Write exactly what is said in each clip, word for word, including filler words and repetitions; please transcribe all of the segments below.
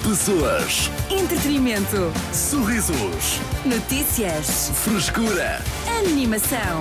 Pessoas, Entretenimento. sorrisos, Notícias. frescura. Animação.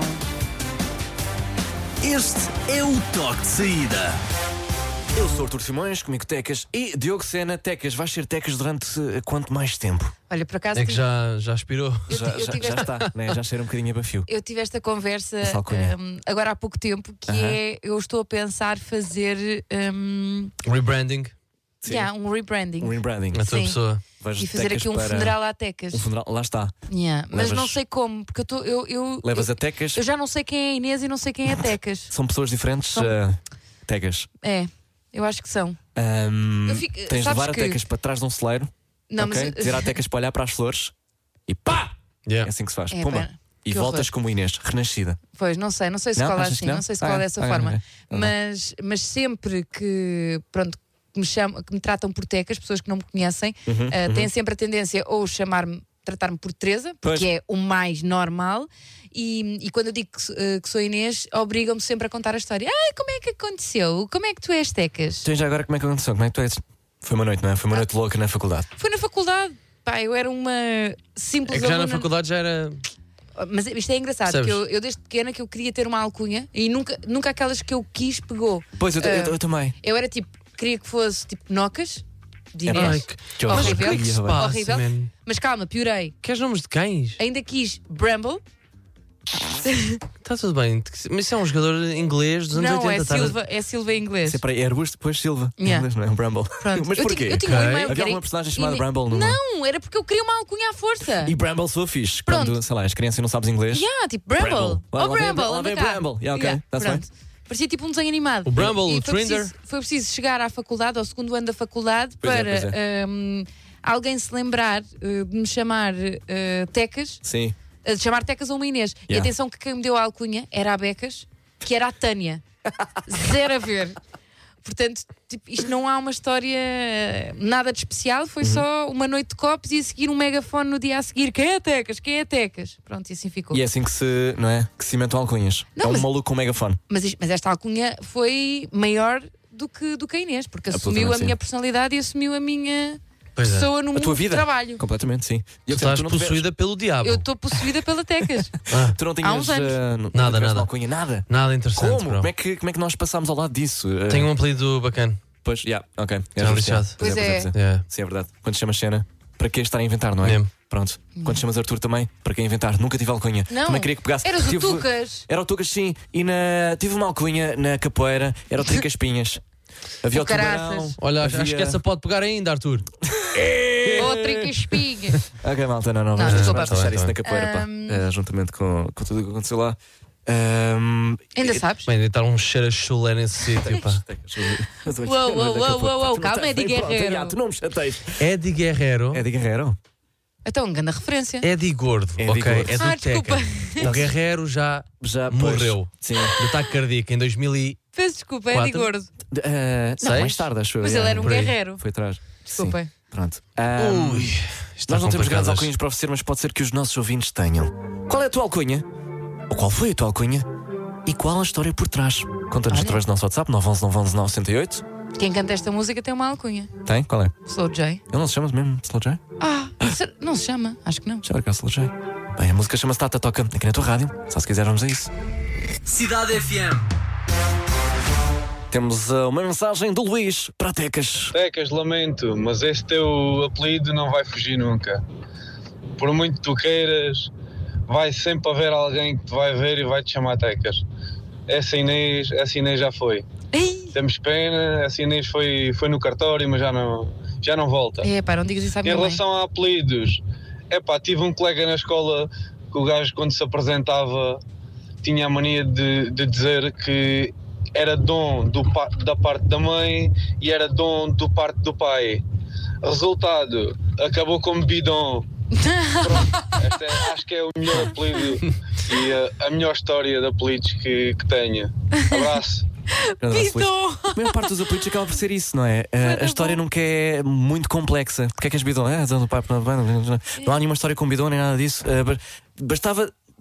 Este é o toque de saída. Eu sou Artur Simões, comigo Tecas e Diogo Sena. Tecas, vais ser Tecas durante uh, quanto mais tempo? Olha, por acaso É que tive- já, já aspirou. eu, Já, ti- eu já, tive já esta, está, né? Já cheira um bocadinho a bafio. eu tive esta conversa Essa alcunha. hum, agora há pouco tempo, que Aham. é, eu estou a pensar fazer hum, Rebranding, Sim. yeah, um rebranding Um rebranding. a tua Sim. pessoa. Vais e de fazer Tecas aqui um para- funeral à Tecas. Um funeral, lá está. Yeah, Mas Levas- não sei como, porque eu, tô, eu, eu, Levas eu, a Tecas, eu já não sei quem é a Inês e não sei quem é a Tecas. são pessoas diferentes. São- uh, Tecas. É, eu acho que são. Ahm, Eu fico- tens de sabes levar a que- Tecas para trás de um celeiro. Não, ok? mas Dizer à Tecas para olhar para as flores e pá! É Yeah. assim que se faz. É, Pumba. pá, E que voltas horror. como Inês, renascida. Pois, não sei, não sei se Não? cola Achas assim, que não? não? sei se Ah, cola é? dessa Ah, forma. ok. Tá bom. mas, mas sempre que, pronto, que me, chamam, que me tratam por Tecas, pessoas que não me conhecem, Uhum, ah, uhum. têm sempre a tendência ou chamar-me, tratar-me por Teresa, Pois. porque é o mais normal, e, e quando eu digo que, sou- eh, que sou Inês, obrigam-me sempre a contar a história. Ah, como é que aconteceu? Como é que tu és Tecas? Então já agora como é que aconteceu? Como é que tu és? Foi uma noite, não é? Foi uma noite louca na faculdade. Foi na faculdade. Pá, eu era uma simples É que já na aluna- faculdade já era. Mas isto é engraçado, Percebes? porque eu, eu desde pequena que eu queria ter uma alcunha e nunca, nunca aquelas que eu quis pegou. Pois, eu, eu- Ah, eu também. Eu era tipo, queria que fosse tipo Nocas de É, pá, Inês. que- que Mas horrível. o que é que se Horrível. passa, Horrível. man? Mas calma, piorei. Queres nomes de cães? Ainda quis Bramble. Está tudo bem. Mas isso é um jogador inglês dos anos Não, oitenta. é tá- Silva, é Silva em inglês. Sempre é arbusto, depois Silva. Em Yeah. inglês, não é? Um Bramble. Pronto. Mas eu porquê? Tinha, eu tinha um Ok. e-mail que Havia era- alguma personagem chamada Ine- Bramble? No... Não, era porque eu queria uma alcunha à força. E Bramble soa fixe. Pronto. Quando, sei lá, as crianças não sabes inglês. Yeah, tipo Bramble. Bramble. Lá- Oh, lá vem- Bramble, lá anda vem cá. Bramble. Yeah, ok, Yeah, tá-se pronto. Parecia tipo um desenho animado. O Bramble, E o foi Trinder. preciso, foi preciso chegar à faculdade, ao segundo ano da faculdade, Pois é, para pois hum, alguém se lembrar uh, de me chamar uh, Tecas, Sim. uh, de chamar Tecas a uma Inês. E Yeah. atenção que quem me deu a alcunha era a Becas, que era a Tânia. Zero a ver. Portanto, tipo, isto não há uma história eh, nada de especial, foi Uhum. só uma noite de copos e a seguir um megafone no dia a seguir. Quem é Tecas? Quem é Tecas? Pronto, e assim ficou. E é assim que se, não é? Que se cimentam alcunhas. Não, é um mas- maluco com um megafone. Mas, isto- mas esta alcunha foi maior do que, do que a Inês, porque assumiu Absolutamente, a sim. minha personalidade e assumiu a minha Pois é. pessoa no A mundo tua de vida. trabalho. Completamente, sim. E Tu eu, estás tu não tiveste- possuída pelo diabo. Eu estou possuída pela Tecas. Ah, Tu não tinhas. Há uns anos. uh, não- Nada, não tiveste nada. uma alcunha, nada. nada interessante, Como? bro. Como é, que, como é que nós passámos ao lado disso? Uh, Tenho um apelido bacana. Pois, yeah, ok. Já justo, lixado. yeah. Pois é. pois Yeah. Sim, é verdade. Quando chamas cena, para que estar a inventar, não é? Mesmo. Pronto. Quando chamas Arthur também, para que inventar? Nunca tive alcunha. Não, Também queria que pegasse. eras o Tive- Tucas. Era o Tucas, sim. E na... tive uma alcunha na capoeira, era o Trica Espinhas. Havia o, O tubarão. caraças. Olha, havia... acho que essa pode pegar ainda, Arthur. Outra que espinha. Ok, malta, não, não. Não, Vamos, desculpa. vamos deixar Tá bem, isso tá na capoeira, pá. Ahm. Eh, juntamente com, com tudo o que aconteceu lá. Ahm, Ainda e- sabes? Bem, deitar um cheiro a chulé nesse sítio, pá. Uou, uou, uou, uou, uou, calma, Eddie Pronto, Guerreiro. já, tu não me chateias. Eddie Guerreiro. Eddie Guerreiro? Então, grande referência. Eddie Gordo, Eddie ok? Gordo. É do Ah, desculpa. Teca. O Guerreiro já Já pois, morreu. Sim. de ataque cardíaco em dois mil e... Peço desculpa, é de Quatro. gordo. Eh, não, Seis? mais tarde, acho eu. Mas já. ele era um por aí. guerreiro. Foi atrás. Desculpem. Sim, pronto. Ahm, Ui, está nós não temos grandes complicadas. alcunhas para oferecer, mas pode ser que os nossos ouvintes tenham. Qual é a tua alcunha? Ou qual foi a tua alcunha? E qual a história por trás? Conta-nos Olha. através do nosso WhatsApp, nove um um nove um um nove zero oito. Quem canta esta música tem uma alcunha. Tem? Qual é? Slow J. Ele não se chama mesmo Slow J? Ah, ser- não se chama? Acho que não. Já era que é o Slow J. Bem, a música chama-se Tata Toca aqui na tua rádio. Só se quiser vamos a isso. Cidade F M. Temos uh, uma mensagem do Luís para a Tecas. Tecas, lamento, mas esse teu apelido não vai fugir nunca. Por muito que tu queiras, vai sempre haver alguém que te vai ver e vai te chamar Tecas. Essa Inês, essa Inês já foi. Ei! Temos pena, essa Inês foi, foi no cartório, mas já não, já não volta. É pá, não digas isso à Em minha mãe. relação a apelidos, é pá, tive um colega na escola que o gajo, quando se apresentava, tinha a mania de, de dizer que era dom do, pa- da parte da mãe e era dom do parte do pai. Resultado, acabou como bidon. Pronto, esta é- acho que é o melhor apelido e a, a melhor história de apelidos que, que tenho. Abraço. Bidon! A maior parte dos apelidos acaba por ser isso, não é? Uh, a história nunca é muito complexa. Porque é que és bidon? É, do pai, não há nenhuma história com bidon nem nada disso. Uh, ba- bastava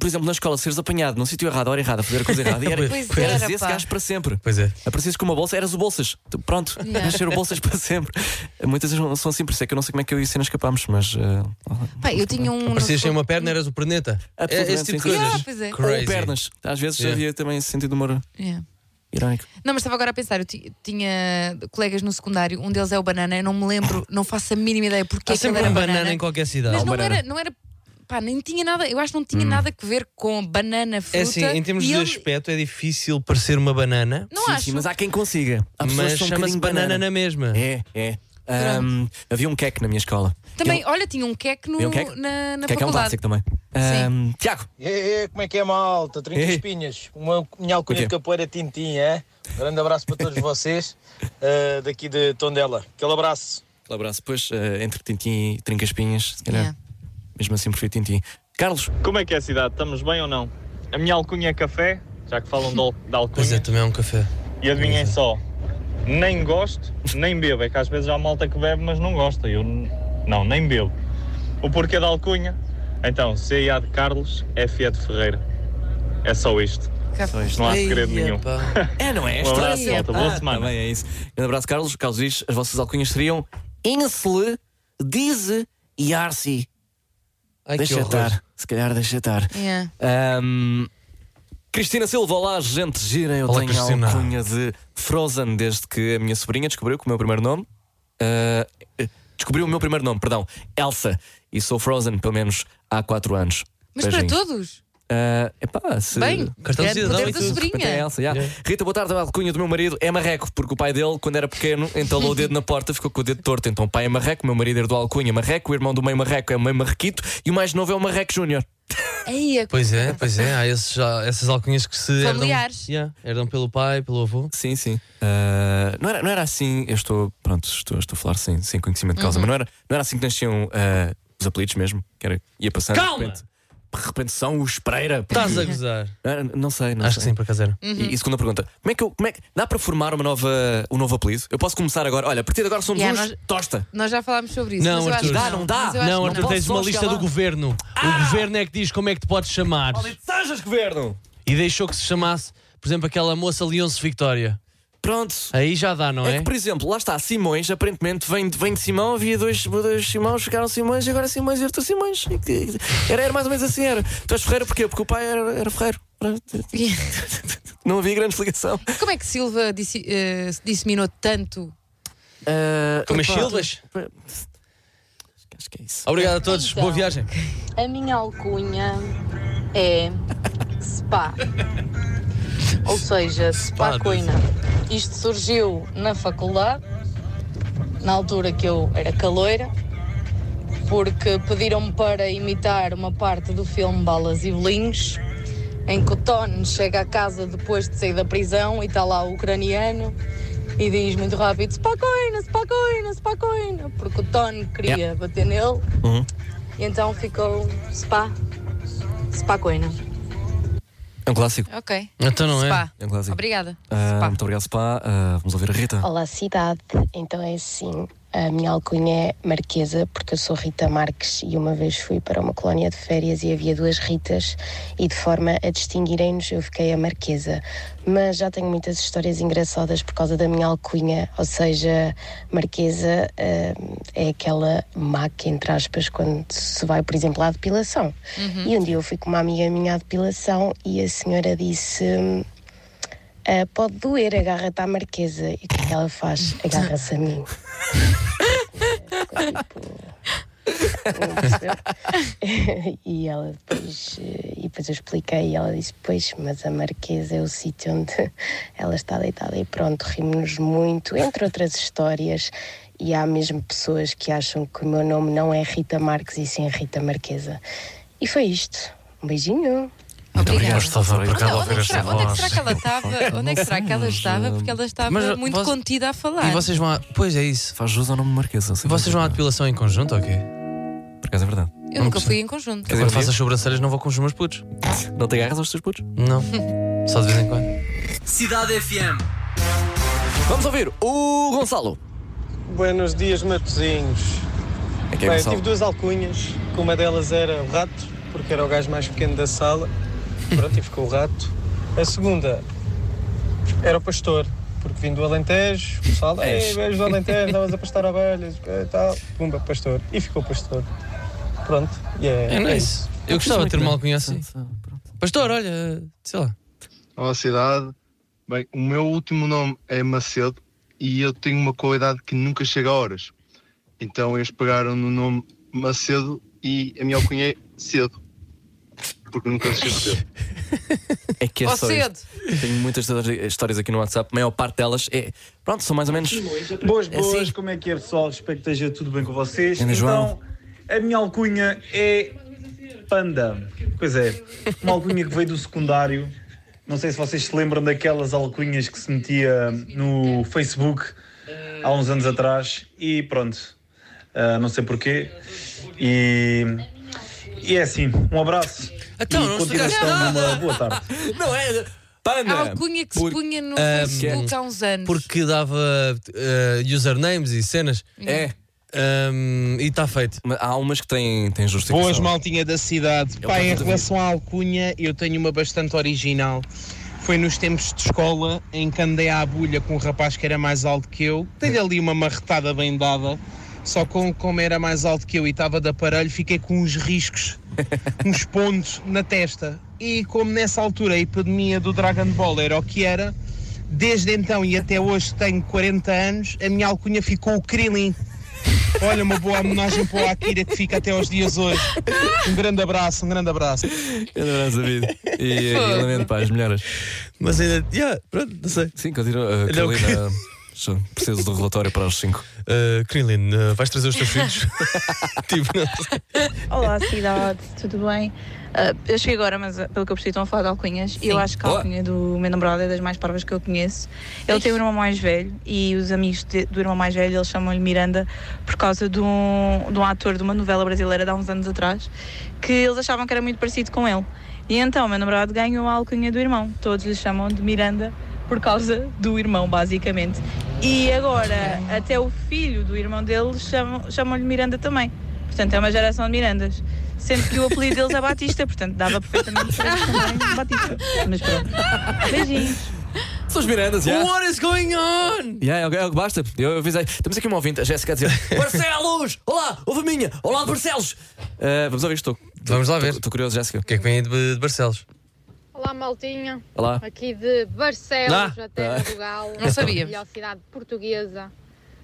por exemplo, na escola, seres apanhado num sítio errado, a hora errada, a fazer a coisa errada, e era, Pois eras era, esse pá. gajo para sempre. Pois é. Aparecias com uma bolsa, eras o bolsas. Tu, Pronto, Yeah. vais ser o bolsas para sempre. Muitas vezes são assim, por isso é que eu não sei como é que eu e a Cena escapámos, mas. Uh, Pá, eu tinha um. Aparecias sem no- uma perna, eras o perneta. É, Absolutamente, esse tipo de sim, sim. coisas. Ah, pois é. ou Crazy. pernas. Às vezes Yeah. havia também esse sentido de humor Yeah. irónico. Não, mas estava agora a pensar, eu ti- tinha colegas no secundário, um deles é o Banana, eu não me lembro, não faço a mínima ideia porque Há é que ele sempre era um banana, banana em qualquer cidade. Mas um não banana. era, não era, pá, nem tinha nada, eu acho que não tinha nada a ver com banana, fruta. É assim, em termos e de ele- aspecto, é difícil parecer uma banana, Não sim, acho. sim, mas há quem consiga. Há pessoas mas que são um chama-se bocadinho banana na mesma. É, é. Ahm, havia um queque na minha escola. Também, olha, tinha um queque no, Havia um queque? na, na Queque é um faculdade. clássico também. Ahm, Tiago, E aí, como é que é, malta? trinta Ei. espinhas. Uma minha alcunha O quê? de capoeira Tintim, é? Um grande abraço para todos vocês, uh, daqui de Tondela. Aquele abraço. aquele abraço. Depois, uh, entre Tintim e Trinca-Espinhas, se calhar. Yeah. Mesmo assim, prefiro Tintim. Carlos, Como é que é a cidade? Estamos bem ou não? A minha alcunha é café, já que falam de al- da Pois é, alcunha. também é um café. E adivinhem só, nem gosto, nem bebo. É que às vezes há malta que bebe, mas não gosta. Eu n- não, nem bebo. O porquê da alcunha? Então, C A de Carlos, F E de Ferreira. É só isto. Não há segredo Ei, nenhum. epá. é, não é? Um Esta abraço, é malta. Boa Ah, semana. Também é isso. Grande abraço, Carlos. Carlos diz: as vossas alcunhas seriam Insle, Dize e Arce. Ai, que Deixa horror. estar. Se calhar, deixa estar. Yeah. Ahm, Cristina Silva, olá, gente gira. Eu Olá, tenho Cristina. a alcunha de Frozen desde que a minha sobrinha descobriu que o meu primeiro nome. ah, descobriu o meu primeiro nome, perdão, Elsa. E sou Frozen pelo menos há quatro anos. Mas Beijinhos. para todos? Ah, epá, se... Bem, Cartão de grande cidadão poder e da tudo. Repente é sobrinha. Elsa, yeah. Yeah. Rita, boa tarde. A alcunha do meu marido é marreco, porque o pai dele, quando era pequeno, entalou o dedo na porta, ficou com o dedo torto. Então o pai é marreco, o meu marido herdou a alcunha marreco, o irmão do meio marreco é o meio marrequito e o mais novo é o Marreco Júnior. Ei, a- Pois é, pois é. Há esses, há essas alcunhas que se Familiares. herdam, yeah, herdam pelo pai, pelo avô. Sim, sim. Ah, não, era, não era assim, eu estou, pronto, estou, estou a falar sem, sem conhecimento de causa, Uhum. mas não era, não era assim que nasciam ah, os apelidos mesmo, que era, ia passando. Calma! De repente, de repente são os Pereira. Estás a gozar? Ah, não sei, não Acho que sei. sim, por acaso era. E, e segunda pergunta: como é que eu, como é que dá para formar uma nova, um novo apelido? Eu posso começar agora, olha, a partir de agora somos Yeah, uns nós- Tosta. Nós já falámos sobre isso. Não, mas eu Arthur. acho que Dá, não dá? Mas eu acho Não, que Arthur, não. tens Posso uma só lista chegar do lá? governo. O governo é que diz como é que te podes chamar. Sejas governo! E deixou que se chamasse, por exemplo, aquela moça Leonce Victória. Pronto. Aí já dá, não É é? que, por exemplo, lá está, Simões, aparentemente vem, de- vem de Simão, havia dois, dois Simões, ficaram Simões e agora Simões e Arthur Simões. E que- Era, era mais ou menos assim, era. Tu és Ferreira porquê? Porque o pai era, era Ferreiro. Não havia grande explicação. Como é que Silva dissi- eh, disseminou tanto? Ah, Como as epá, Silvas? Acho que é isso. Obrigado a todos, Então. boa viagem. A minha alcunha é Spa. Ou seja, Spa Coina. Isto surgiu na faculdade, na altura que eu era caloira, porque pediram-me para imitar uma parte do filme Balas e Bolinhos, em que o Tony chega à casa depois de sair da prisão e está lá o ucraniano e diz muito rápido Spa Coina, Spa Coina, Spa Coina, porque o Tony queria Yeah. bater nele. Uhum. E então ficou Spa, Spa Coina. É um clássico. Ok. Então não é? Spa. É um clássico. Obrigada. Ah, Spa. muito obrigado, Spa. Ah, vamos ouvir a Rita. Olá, cidade. Então é assim, a minha alcunha é Marquesa, porque eu sou Rita Marques e uma vez fui para uma colónia de férias e havia duas Ritas e de forma a distinguirem-nos eu fiquei a Marquesa. Mas já tenho muitas histórias engraçadas por causa da minha alcunha, ou seja, Marquesa hum, é aquela máquina, entre aspas, quando se vai, por exemplo, à depilação. E um dia eu fui com uma amiga minha à depilação e a senhora disse... hum, Ah, pode doer, agarra-te à Marquesa. E o que é que ela faz? Agarra-se a mim. Ficou tipo, não percebeu? E ela depois, eh, e depois eu expliquei e ela disse, pois, mas a Marquesa é o sítio onde ela está deitada e pronto, rimos-nos muito, entre outras histórias. E há mesmo pessoas que acham que o meu nome não é Rita Marques e sim Rita Marquesa. E foi isto. Um beijinho. Obrigada. Estava por Onde, cá a onde, ouvir é que esta será, onde é que voz. será que ela estava? Onde é que será que ela estava? Porque ela estava Mas muito vós- contida a falar. E vocês vão à... Pois é isso. Faz jus ao nome Marquesa. E vocês vão à depilação em conjunto ou quê? Por acaso é verdade. Eu nunca fui em conjunto. Quer Quando dizer, faço as sobrancelhas não vou com os meus putos. Não te agarras aos teus putos? Não. Só de vez em quando. Cidade F M. Vamos ouvir o Gonçalo. Buenos dias, matozinhos. É que é Bem, Gonçalo. tive duas alcunhas, que uma delas era o rato, porque que era o gajo mais pequeno da sala. Pronto, e ficou o rato. A segunda era o pastor, porque vim do Alentejo, o pessoal, ei, vejo do Alentejo, estavas a pastar ovelhas e tal. Pumba, pastor. E ficou pastor. Pronto, e é, É nice. isso. Eu gostava de ter uma alcunha assim. Pastor, olha, sei lá. Olá, cidade. Bem, o meu último nome é Macedo e eu tenho uma qualidade que nunca chega a horas. Então eles pegaram no nome Macedo e a minha alcunha é Cedo. Porque nunca chego cedo. É que é Ó, só cedo. isto. Tenho muitas histórias aqui no WhatsApp, a maior parte delas é. Pronto, são mais ou menos. Boas, é boas, assim. como é que é, pessoal? Espero que esteja tudo bem com vocês. Ana João. Então, a minha alcunha é Panda. Pois é, uma alcunha que veio do secundário. Não sei se vocês se lembram daquelas alcunhas que se metia no Facebook há uns anos atrás. E pronto, uh, não sei porquê. E, e é assim, um abraço. Então, e não continuação estragaste de uma nada. boa tarde. Não é. Panda! A alcunha que se Por- punha no Ah, Facebook há uns anos. Porque dava uh, usernames e cenas. É. Um, e está feito. Mas há umas que têm, têm justificação. Boas, maltinha da cidade. É o Pá, que eu em tô a relação à alcunha, eu tenho uma bastante original. Foi nos tempos de escola em que andei à bulha com um rapaz que era mais alto que eu. Dei-lhe ali uma marretada bem dada. Só com, como era mais alto que eu e estava de aparelho, fiquei com uns riscos, uns pontos na testa. E como nessa altura a epidemia do Dragon Ball era o que era, desde então e até hoje tenho quarenta anos, a minha alcunha ficou o Krillin. Olha, uma boa homenagem para o Akira que fica até aos dias hoje. Um grande abraço, um grande abraço. Grande abraço, David. E, e lamento para as melhoras. Mas ainda. Yeah, pronto, não sei. Sim, continua. Uh, Não, Carolina, só preciso do relatório para os cinco. Uh, Krillin, uh, vais trazer os teus filhos? Tipo, não sei. Olá, cidade, tudo bem? Uh, eu cheguei agora, mas uh, pelo que eu percebi estão a falar de alcunhas. E eu acho que a Olá. alcunha do meu namorado é das mais parvas que eu conheço. Ele tem um irmão mais velho e os amigos de- do irmão mais velho, eles chamam-lhe Miranda por causa de um, de um ator de uma novela brasileira de há uns anos atrás, que eles achavam que era muito parecido com ele. E então o meu namorado ganhou a alcunha do irmão. Todos lhe chamam de Miranda por causa do irmão, basicamente. E agora, até o filho do irmão dele chamam- chamam-lhe Miranda também. Portanto, é uma geração de Mirandas. Sendo que o apelido deles é Batista, portanto, dava perfeitamente para eles também Batista. Mas pronto. Beijinhos. São os Mirandas, já. What is going on? Yeah, é, o que- é o que basta. Eu avisei. Temos aqui uma ouvinte, a Jéssica, a dizer: Barcelos! Olá, ouve a minha! Olá, de Barcelos! Uh, vamos ouvir isto. Vamos lá ver. Estou curioso, Jéssica. O que é que vem aí de, de Barcelos? Olá, maltinha. Olá. Aqui de Barcelos, Ah. a terra Ah. do Galo. Não sabia. A melhor cidade portuguesa.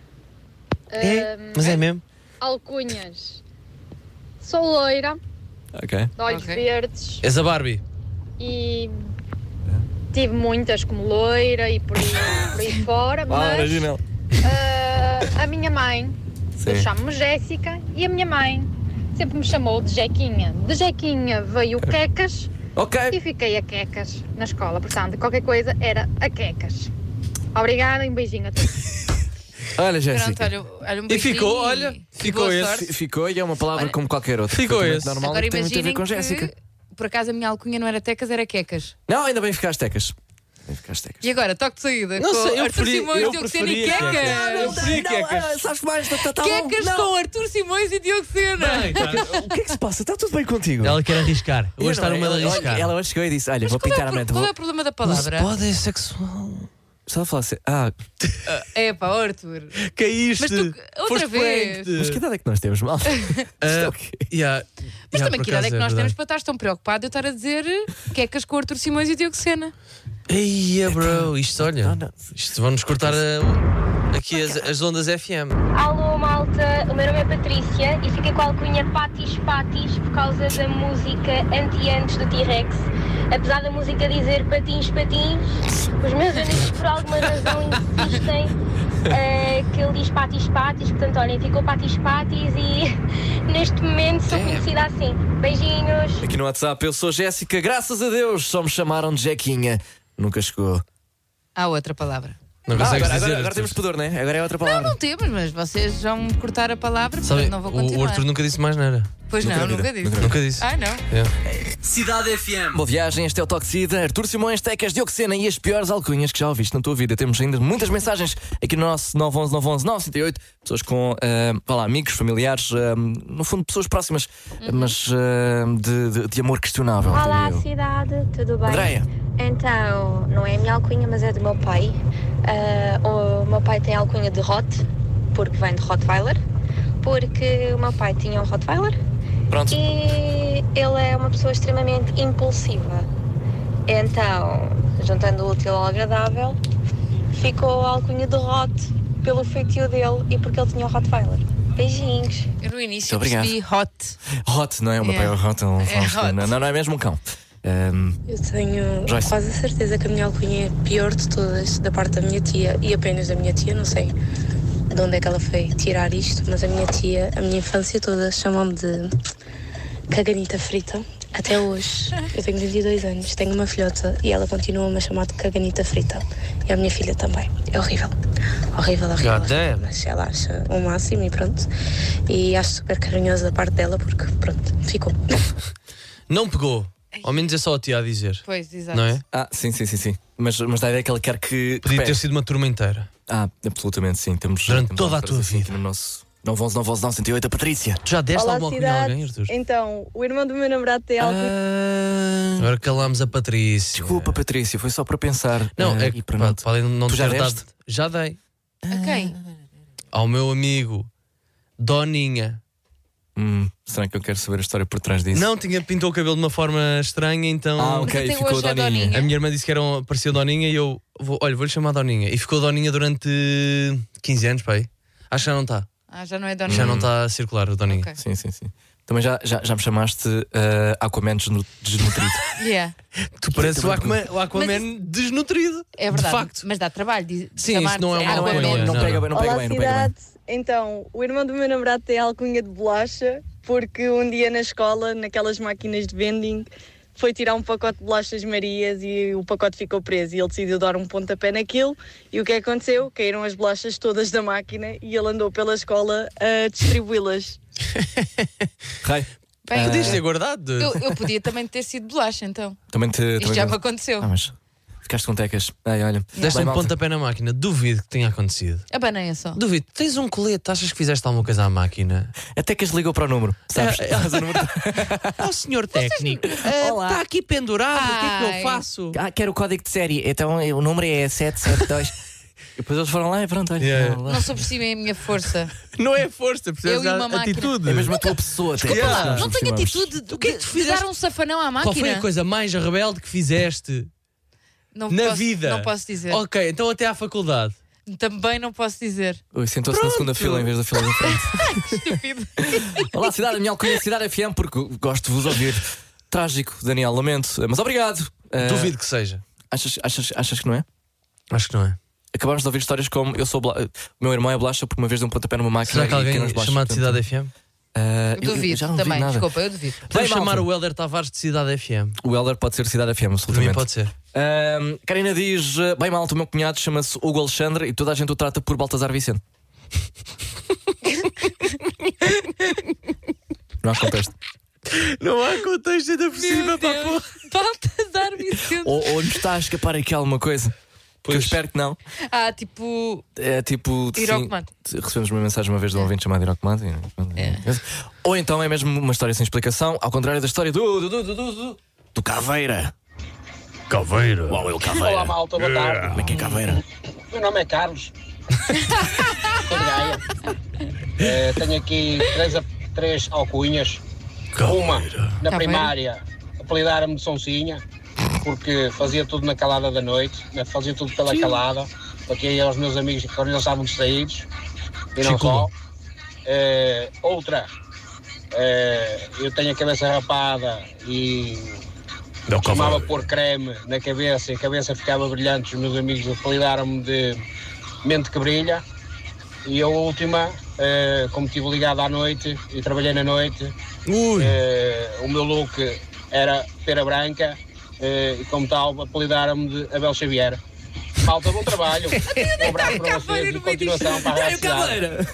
É? Ahm, Mas é mesmo? Alcunhas. Sou loira, Ok. de olhos Ok. verdes És a Barbie. e tive muitas como loira e por aí, por aí fora, Ah, mas original. ah, a minha mãe, Sim. eu chamo-me Jéssica, e a minha mãe sempre me chamou de Jequinha. De Jequinha veio Quecas. Ok. E fiquei a Quecas na escola, portanto, qualquer coisa era a Quecas. Obrigada e um beijinho a todos. Olha, Pronto, Jéssica. olha, olha um E beijinho ficou, olha, e ficou boa esse. sorte. F- Ficou e é uma palavra Olha, como qualquer outra. ficou perfeitamente esse. normal, Agora que tem muito a ver imaginem com que, Jéssica. por acaso, a minha alcunha não era Tecas, era Quecas. Não, ainda bem ficar as tecas. Bem ficar as tecas. E agora, toque de saída Não com sei, eu Arthur preferi- Simões, eu Diogo Sena e preferia Quecas. Quecas. Eu preferi Quecas. ah, sabes mais? Tá, tá, tá bom. Quecas Não. com Arthur Simões e Diogo Sena. O que é que se passa? Está tudo bem contigo? Ela quer arriscar. Eu Hoje está não, numa de ela- arriscar. Ela hoje chegou e disse: Olha, Mas vou qual, é, pintar a o pro- mente. qual Vou... é o problema da Não palavra? se pode, é sexual. Só a falar assim: Ah, É pá, Arthur. Caíste. Mas tu, outra Foste vez. pranked. mas que idade é que nós temos, mal? Ah, yeah. Mas Yeah, também por que idade é acaso que nós verdade. temos para estar tão preocupado de eu estar a dizer Quecas com Arthur Simões e Diogo Sena? Eia, bro, isto olha. Não, não. Isto vão-nos cortar a- aqui as, as ondas F M. Alô, malta, o meu nome é Patrícia e fiquei com a alcunha Patis Patis por causa da música Anti-Antes do T-Rex. Apesar da música dizer patins, patins, os meus amigos por alguma razão insistem eh, que ele diz patis, patis, portanto, olhem, ficou patis, patis e neste momento sou conhecida assim. Beijinhos! Aqui no WhatsApp, eu sou Jéssica, graças a Deus, só me chamaram de Jequinha. Nunca chegou. Há outra palavra. Não Ah, consegues agora, dizer. agora, agora temos pudor, né? Agora é outra palavra. Não, não temos, mas vocês vão cortar a palavra, Sabe, portanto não vou o, continuar. o Arthur nunca disse mais nada. Pois Nunca não, na vida. nunca disse. Nunca disse. Ah, não. Cidade F M. Boa viagem, este é o Toque de Saída. Artur Simões, Tecas, Diogo Sena e as piores alcunhas que já ouviste na tua vida. Temos ainda muitas mensagens aqui no nosso nove onze nove onze nove cinco oito. Pessoas com, uh, vá lá, amigos, familiares, uh, no fundo pessoas próximas, Uhum. mas uh, de, de, de amor questionável. Olá, diria eu. cidade, tudo bem? Andréia. Então, não é a minha alcunha, mas é do meu pai. Ah, o meu pai tem a alcunha de Hot, porque vem de Rottweiler, porque o meu pai tinha um Rottweiler. Pronto. E ele é uma pessoa extremamente impulsiva. Então, juntando o útil ao agradável, ficou a alcunha de Hot pelo feitio dele e porque ele tinha um Rottweiler. Beijinhos. Eu no início Muito percebi hot. Hot, não é? O meu Yeah. pai é o Hot. Não, É hot. não, não é mesmo um cão. Um, Eu tenho Joyce. quase a certeza que a minha alcunha é a pior de todas, da parte da minha tia e apenas da minha tia, não sei de onde é que ela foi tirar isto, mas a minha tia, a minha infância toda, chamou-me de caganita frita. Até hoje, eu tenho vinte e dois anos, tenho uma filhota e ela continua-me a chamar de caganita frita. E a minha filha também. É horrível. Horrível, horrível. God damn. Mas ela acha o máximo e pronto. E acho super carinhosa da parte dela porque, pronto, ficou. Não pegou. Ao menos é só a tia a dizer. Pois, exato. Não é? Ah, sim, sim, sim, sim. Mas, mas a ideia é que ele quer que. Podia ter repete. sido uma turma inteira. Ah, absolutamente sim. Temos, Durante temos toda a algumas tua assim vida. aqui no nosso nove onze nove onze nove cento e oito, a Patrícia. Tu já deste Olá, alguma alcunha a cidade. alguém, Arthur? Então, o irmão do meu namorado tem algo. Agora calamos a Patrícia. Desculpa, Patrícia, foi só para pensar. Não, Ah, é e que para pronto, podem não Tu já ter dado. deste? Já dei. A quem? Ao meu amigo Doninha. Hum, será que eu quero saber a história por trás disso? Não, tinha, pintou o cabelo de uma forma estranha, então. Ah, ok, Mas até ficou hoje é Doninha. Doninha. A minha irmã disse que era um, parecia Doninha e eu, vou, olha, vou-lhe chamar Doninha. E ficou Doninha durante quinze anos, pai. Acho que já não está. Ah, já não é Dona. Já não está a circular o Doninha. Ok. Sim, sim, sim. Também já, já, já me chamaste uh, Aquaman desnu- desnutrido. Yeah. Tu pareces o Aquaman, o Aquaman Mas desnutrido. É verdade. De facto. Mas dá trabalho. De Sim, chamar isso não é uma Ah, não, é, alcunha. não, não Não, pega não. bem, não pega Olá, bem, não pega bem. cidade. Então, o irmão do meu namorado tem a alcunha de bolacha porque um dia na escola, naquelas máquinas de vending, foi tirar um pacote de bolachas Marias e o pacote ficou preso e ele decidiu dar um pontapé naquilo e o que aconteceu? Caíram as bolachas todas da máquina e ele andou pela escola a distribuí-las. Rai, Bem, Podias ter guardado. eu, eu podia também ter sido bolacha, então. também te. Isto também já te- me aconteceu. Ah, mas ficaste com tecas. Ai, olha. Deste Bem, um malta. pontapé na máquina. Duvido que tenha acontecido. Abanei só. Duvido. Tens um colete, achas que fizeste alguma coisa à máquina? A Tecas ligou para o número, sabes? É, é. Faz o número. Ó senhor técnico, Olá. está aqui pendurado, o que é que Ai. eu faço? Ah, quero o código de série. Então o número é sete sete dois. E depois eles foram lá e pronto, olha. Yeah. Lá, lá. Não subestimem a minha força. Não é força, precisas Eu e uma de máquina. atitude. É mesmo a tua pessoa. Tecas. Yeah. Nós Não tenho subestimamos. atitude de, O que é que tu de fizeste? dar um safanão à máquina. Qual foi a coisa mais rebelde que fizeste Não na posso- vida? Não posso dizer. Ok, então até à faculdade. Também não posso dizer. Ui, sentou-se na segunda fila em vez da fila da frente. Estúpido. Olá, cidade, a minha alcunha é Cidade F M, porque gosto de vos ouvir. Trágico, Daniel, lamento. Mas obrigado. Uh, Duvido que seja. Achas, achas, achas que não é? Acho que não é. Acabámos de ouvir histórias como eu sou bla... o meu irmão é bolacha porque uma vez deu um pontapé numa máquina. Será que e alguém caiu nas bolachas. chamado Portanto, Cidade F M? uh, Eu duvido já não também. vi nada. Desculpa, eu duvido. Podemos Bem, chamar malta. o Helder Tavares de Cidade F M. O Helder pode ser Cidade F M, Para mim absolutamente. pode ser. Uh, Karina diz: uh, bem malta, o meu cunhado chama-se Hugo Alexandre e toda a gente o trata por Baltazar Vicente. Não há contexto. Não há contexto ainda por cima, para porra. Baltazar Vicente. Ou, ou nos está a escapar aqui alguma coisa. Que eu espero que não. Ah, tipo. É tipo. Ir ao comando. sim, recebemos uma mensagem uma vez de um ouvinte chamado Ir ao comando. Ou então é mesmo uma história sem explicação, ao contrário da história do. do, do, do, do, do Caveira. Caveira. Uau, é o Caveira. Olá, malta, boa tarde. Como é que é Caveira? Meu nome é Carlos. Sou de Gaia. Eh, tenho aqui três, a- três alcunhas. Uma, na Caveira. primária, apelidaram-me de Sonsinha, porque fazia tudo na calada da noite, né, fazia tudo pela calada, porque aí aos meus amigos quando eles estavam distraídos, e não Chico. só. Eh, outra, eh, eu tenho a cabeça rapada e Não, costumava pôr creme na cabeça e a cabeça ficava brilhante. Os meus amigos apelidaram-me de mente que brilha. E a última, eh, como estive ligado à noite e trabalhei na noite, eh, o meu look era pera branca eh, e como tal apelidaram-me de Abel Xavier. Malta, bom trabalho. Um abraço para vocês e continuação para a Rádio Cidade.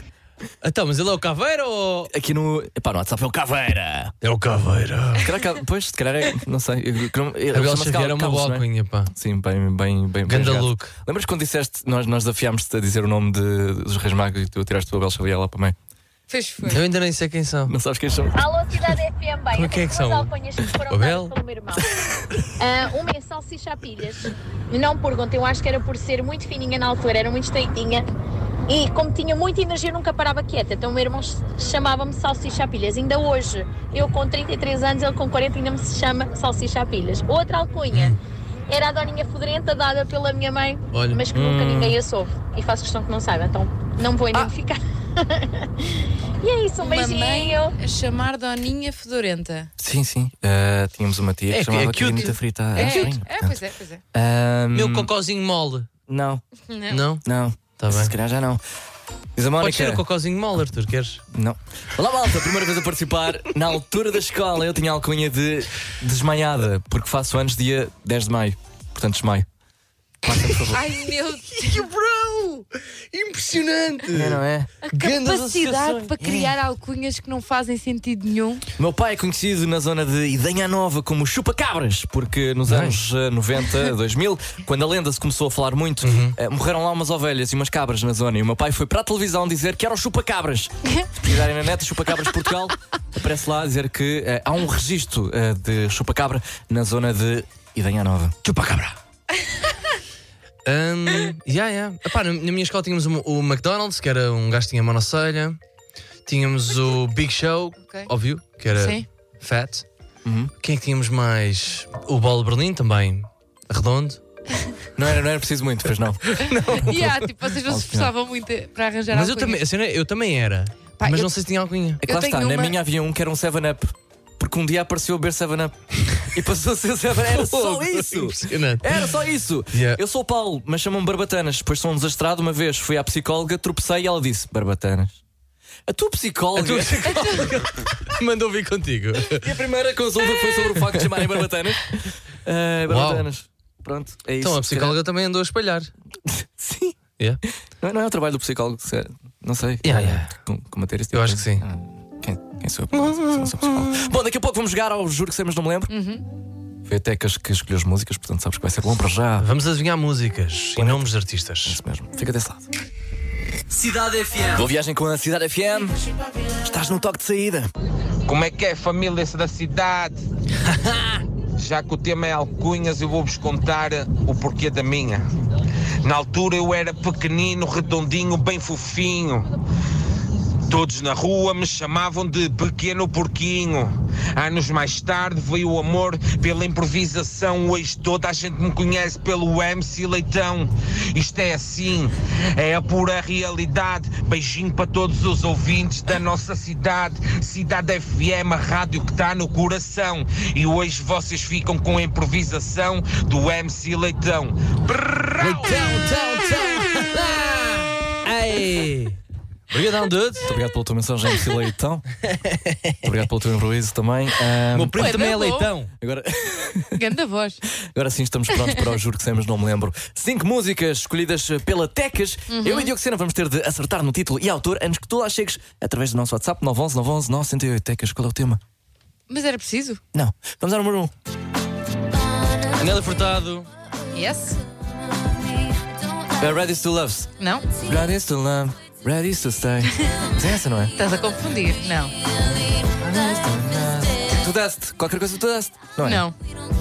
Então, mas ele é o Caveira ou. Aqui no. Epá, no WhatsApp é o Caveira. É o Caveira. Se calhar, pois, se calhar é. Não sei. A Bel Xavier é uma boa alcunha, pá. Sim, bem, bem, bem. Ganda bem look. Lembras quando disseste, nós, nós desafiámos-te a dizer o nome de, dos Reis Magos e tu tiraste o Abel Xavier lá para mim? Fez foi. Eu ainda nem sei quem são. Não sabes quem são? Alô, Cidade F M, bem. Como é que é que são? As alcunhas que foram Abel? dadas pelo meu irmão. Uh, uma é salsicha a pilhas. Não pergunto, eu acho que era por ser muito fininha na altura, era muito estreitinha. E como tinha muita energia, eu nunca parava quieta. Então o meu irmão chamava-me salsicha a pilhas. Ainda hoje, eu com trinta e três anos, ele com quarenta ainda me chama salsicha a pilhas. Outra alcunha era a Doninha Fedorenta, dada pela minha mãe, Olha. mas que nunca Hum. ninguém a soube. E faço questão que não saiba, então não me vou identificar. E é isso, um Uma mãe beijinho. a chamar Doninha Fedorenta. Sim, sim. Uh, tínhamos uma tia que É, chamava é cute. Carinita Frita. É, à é, espinha, é, portanto. pois é, pois é. Um, Meu cocózinho mole. Não, Não. Não? não. Tá bem. Se calhar já não. Diz a Pode ser Mónica. o cocózinho mole, Arthur, queres? Não. Olá, malta, primeira vez a participar. Na altura da escola eu tinha a alcunha de desmaiada, porque faço anos dia dez de maio. Portanto, desmaio. Passa, por favor. Ai meu Deus, Bro! Impressionante! É, não é? a Grandes capacidade associações. para criar alcunhas que não fazem sentido nenhum. O meu pai é conhecido na zona de Idenha Nova como Chupa-Cabras, porque nos anos eh, noventa, dois mil, quando a lenda se começou a falar muito, eh, morreram lá umas ovelhas e umas cabras na zona. E o meu pai foi para a televisão dizer que era o Chupa-Cabras. Se pesquisarem na net, Chupa-Cabras Portugal, aparece lá a dizer que eh, há um registro eh, de Chupa-Cabra na zona de Idenha Nova. Chupa-cabra! Um, yeah, yeah. Epá, na, na minha escola tínhamos o, o McDonald's, que era um gajo que tinha monocelha. Tínhamos o Big Show, Ok. óbvio, que era Sim. fat. Uhum. Quem é que tínhamos mais? O Bolo de Berlim também, redondo. Não era, não era preciso muito, pois não. E há, tipo, vocês não se esforçavam muito para arranjar Mas eu alcunhas. também, a cena é, eu também era. Pá, mas eu- não sei se tinha alcunha. É que Eu lá está, tenho na uma- minha havia um que era um seven up. Porque um dia apareceu a beber seven up e passou a ser seven up. Era só isso! Impressionante. Era só isso! Yeah. Eu sou o Paulo, mas chamam-me Barbatanas. Depois sou um desastrado. Uma vez fui à psicóloga, tropecei e ela disse: Barbatanas. A tua psicóloga. A tua psicóloga mandou vir contigo. E a primeira consulta foi sobre o facto de chamarem Barbatanas. Ah, Barbatanas. Pronto, é isso. Então a psicóloga também andou a espalhar. Sim. Yeah. Não, é- não é o trabalho do psicólogo, se é- não sei. Yeah, yeah. Com- Combater esse tipo Eu de acho que coisa. sim. Ah, Quem, quem sou eu? Se não sou psicólogo. Bom, daqui a pouco vamos jogar ao Juro que Sei, mas não me lembro. Foi a Tecas que escolheu as músicas, portanto sabes que vai ser bom para já. Vamos adivinhar músicas e nomes de artistas. Isso mesmo, fica desse lado. Cidade F M. Boa viagem com a Cidade F M. Estás no toque de saída. Como é que é, família da cidade? Já que o tema é alcunhas, eu vou-vos contar o porquê da minha. Na altura eu era pequenino, redondinho, bem fofinho. Todos na rua me chamavam de Pequeno Porquinho. Anos mais tarde veio o amor pela improvisação. Hoje toda a gente me conhece pelo M C Leitão. Isto é assim, é a pura realidade. Beijinho para todos os ouvintes da nossa cidade. Cidade F M, a rádio que está no coração. E hoje vocês ficam com a improvisação do M C Leitão. Ei! Obrigadão, dude. Muito obrigado pela tua mensagem, M C Leitão. Muito obrigado pelo teu improviso também. Ah, Meu primo Ué, também é tá bom. leitão. agora, Ganda voz. agora sim estamos prontos para o Juro que Sei, mas não me lembro. Cinco músicas escolhidas pela Tecas. Eu e Diogo Sena vamos ter de acertar no título e autor antes que tu lá chegues através do nosso WhatsApp nove um um nove um um nove zero oito. Tecas, qual é o tema? Mas era preciso? Não. Vamos ao número um. Anélia Furtado. Yes? Uh, Ready to Love. Não? Ready to Love. Ready to Stay. Mas é essa, não é? Estás a confundir? Não. To Dust. Qualquer coisa to Dust. Não é? Não.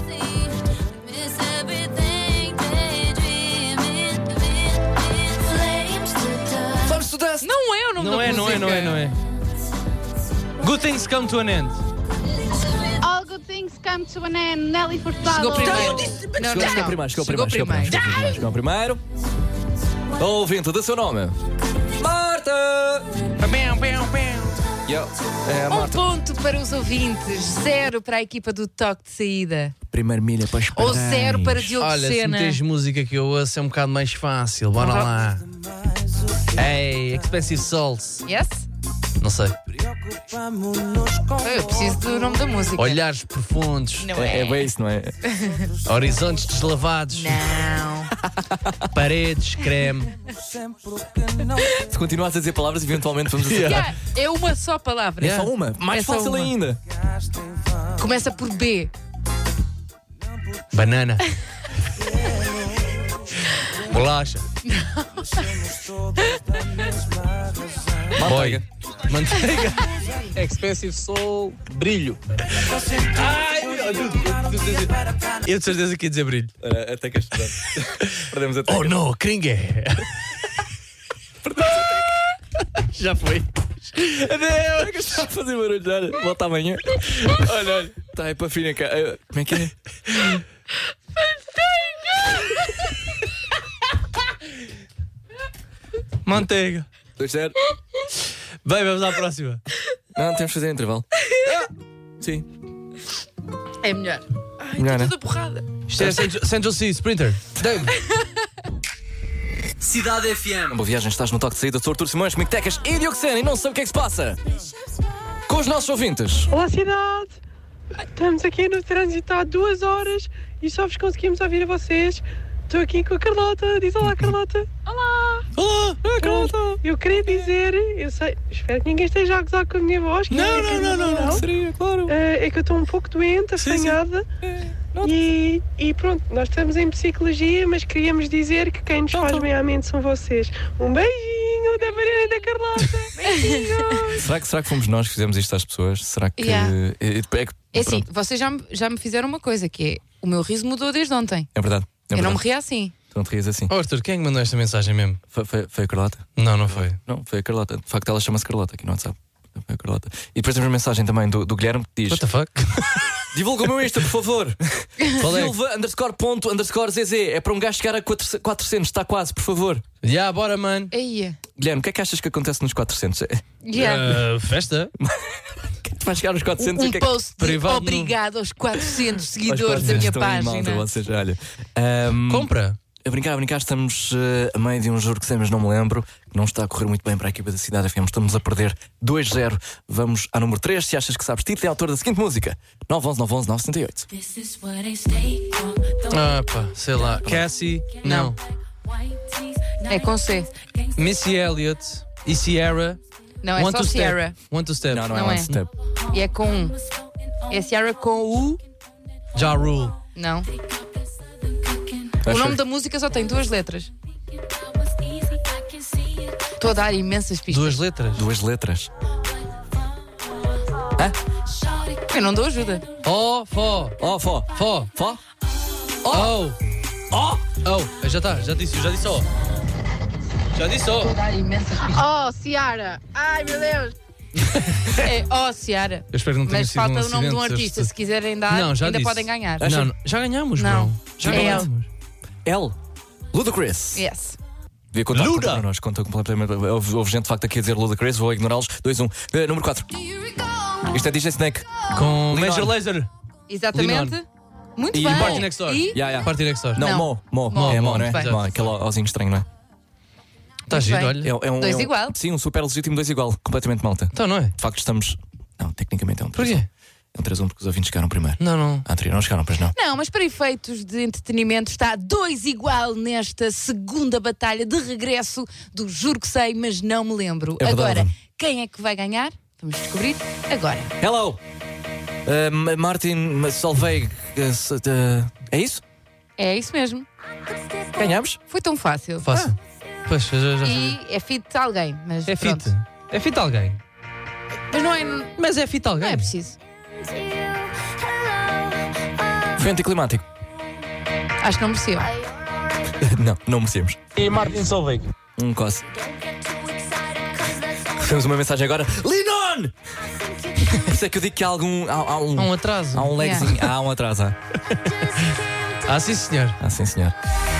Vamos to Dust. Não é o nome Não da é, não é, música. não é, não é. Good things come to an end. All good things come to an end. Nelly Furtado. Chegou primeiro. Não, Chegou, não, chegou não. primeiro, chegou Chegou primeiro, chegou primeiro, chegou primeiro, chegou primeiro. Ouvinte, dê seu nome. Marta! Pam, pam, pam. Yo. É a Um Marta. ponto para os ouvintes, zero para a equipa do toque de saída. Primeira milha para esperar. Ou zero para Diogo Olha, se Sena. tens música que eu ouço é um bocado mais fácil. Bora Uhum. lá. Ei, Expensive Souls. Yes? Não sei. Eu preciso do nome da música. Olhares profundos. Não É, é? é bem isso, não é? Horizontes deslavados. Não. Paredes, creme. Se continuares a dizer palavras, eventualmente vamos acertar. Yeah, é uma só palavra. É só uma. Mais É só fácil uma. ainda. Começa por B. Banana. Bolacha. Boy. Manteiga. Expensive Soul, brilho. Ai, eu de certeza que ia dizer brilho. Ora, até que estudar. Perdemos até. Oh não, cringue. Já foi. Adeus. É que está a fazer barulho. Olha, volta amanhã. Olha, olha. Está aí para fina cá. Como é que é? Manteiga. dois zero. Bem, vamos à próxima. Não, temos que fazer intervalo. Sim. É melhor. Ai, Melhor, está né? toda porrada. Isto é Central, Central Sea Sprinter. Cidade F M. Boa viagem, estás no toque de saída. Sou Artur Simões, comigo Tecas e Dioxena e não sei o que é que se passa. Com os nossos ouvintes. Olá, cidade! Estamos aqui no trânsito há duas horas e só vos conseguimos ouvir a vocês. Estou aqui com a Carlota. Diz olá, Carlota. Olá! Olá, é Carlota! Eu queria dizer, eu sei, espero que ninguém esteja a gozar com a minha voz. Que Não, é não, não, não, não, seria, claro. É que eu estou um pouco doente, assanhada. E, e pronto, nós estamos em psicologia, mas queríamos dizer que quem nos faz bem à mente são vocês. Um beijinho da Mariana e da Carlota. Beijinho! Será que, será que fomos nós que fizemos isto às pessoas? Será que. Yeah. É, é, é, É assim, vocês já me, já me fizeram uma coisa, que é o meu riso mudou desde ontem. é verdade. É eu não me verdade. ria assim. Tu não te rias assim. Oh, Arthur, quem é que mandou esta mensagem mesmo? Foi, foi, foi a Carlota? Não, não foi. Não, foi a Carlota. De facto, ela chama-se Carlota aqui no WhatsApp. Foi a Carlota. E depois temos uma mensagem também do, do Guilherme que diz: What the fuck? divulga o meu Insta, por favor. Qual é? Silva underscore ponto underscore zz. É para um gajo chegar a quatrocentos. Está quase, por favor. Já, yeah, bora, mano. Aí. Guilherme, o que é que achas que acontece nos quatrocentos? Yeah. Uh, festa? Tu vais chegar aos quatrocentos Um o que é que- post de Privado obrigado aos quatrocentos Aos seguidores da minha estão aí, página. malta, vocês, olha. Ahm, Compra. A brincar, a brincar, estamos eh, a meio de um jogo que sei, mas não me lembro, que não está a correr muito bem para a equipa da Cidade F M. Estamos a perder dois zero. Vamos à número três. Se achas que sabes, título e autor da seguinte música: nove um um nove um um nove sete oito. Ah, pá, sei lá. Cassie? Não. É com C. Missy Elliott e Sierra. Não, é One só to step. Sierra. One to step. Não, não, Não é é. One Step. E é com um. É Sierra com U? Ja Rule. Não. O nome da música só tem duas letras. Estou a dar imensas pistas. Duas letras? Duas letras. Eu não dou ajuda. Oh, fó. Oh, fó. Fó. Fó? Oh. Oh. Oh. Já está, já disse, já disse ó. Já disse ó. Estou a dar imensas pistas. Oh, Ciara! Ai, meu Deus! É Oh, Ciara. Eu espero que não tenha Mas sido um falta o nome de um acidente, artista. este- Se quiserem dar, Não, já ainda disse. podem ganhar. Não, não, já ganhamos, Não. bro. Já É ganhamos. L. Ludacris. Yes. Devia contar Luda. contra nós, conta completamente. Houve, houve gente de facto aqui a dizer Ludacris, vou ignorá-los. dois um. Eh, número quatro. Isto é D J Snake. Com Linon. Major Lazer. Exatamente. Muito E bem. Party Next Door. E? Yeah, yeah. Party Next Door. Não, Não. Mo. Mo. Mo, É Mo, Mo, não é? muito bem. Mo, aquele ozinho estranho, não é? Está Muito giro, bem. olha. É, é um, Dois é um- igual. Sim, um super legítimo dois igual. Completamente malta. Então, não é? De facto, estamos. Não, tecnicamente é um três um. Porquê? É um três um porque os ouvintes chegaram primeiro. Não, não. A anterior não chegaram, pois não. Não, mas para efeitos de entretenimento está dois igual nesta segunda batalha de regresso do Juro que Sei, mas não me lembro. É verdade. Agora, quem é que vai ganhar? Vamos descobrir agora. Hello! Uh, Ma- Martin Solveig. uh, s- uh, é isso? É isso mesmo. Ganhamos? Foi tão fácil. Fácil. Pois, já, já E é fit de alguém, mas É fit. pronto. É fit alguém. Mas não é, Mas é fit alguém. não é preciso. Foi anticlimático. Acho que não mereceu. Não, não merecemos. E Martin Solveig. Um cosse. Recebemos uma mensagem agora. Linon! Por isso é que eu digo que há algum. Há, há um, Há um atraso. há um lagzinho. Há um atraso. Há. Ah, sim, senhor. Ah, sim, senhor.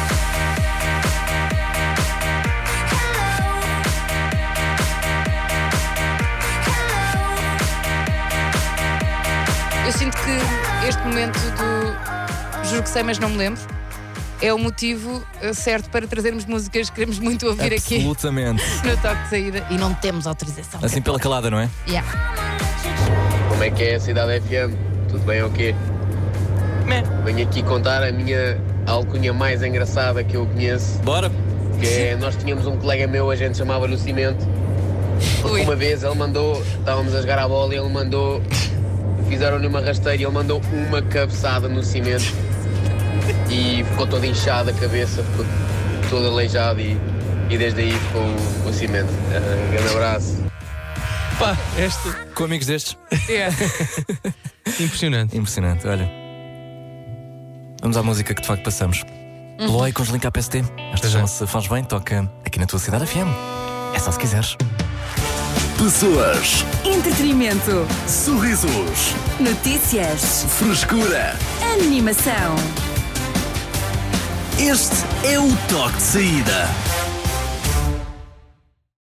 Eu sinto que este momento do Juro que Sei, mas não me lembro é o motivo eh, certo para trazermos músicas que queremos muito ouvir aqui Absolutamente. no toque de saída e não temos autorização. Assim pela calada, não é? Yeah. Como é que é a Cidade F M? Tudo bem ou quê? Venho aqui contar a minha a alcunha mais engraçada que eu conheço. Bora! Que é, nós tínhamos um colega meu, a gente chamava-lhe o Cimento. Porque uma vez ele mandou, estávamos a jogar a bola e ele mandou, fizeram-lhe uma rasteira e ele mandou uma cabeçada no Cimento. E ficou todo inchado a cabeça, ficou todo aleijado e, e desde aí ficou o, o Cimento. Uh, grande abraço. Pá, este. Com amigos destes. É. Impressionante. Impressionante, olha. Vamos à música que de facto passamos. Uhum. Loei com os Link A P S T. Esta chama-se Faz Bem, toca aqui na tua cidade F M. É só se quiseres. Pessoas, Entretenimento. sorrisos, Notícias. frescura. Animação. Este é o toque de saída.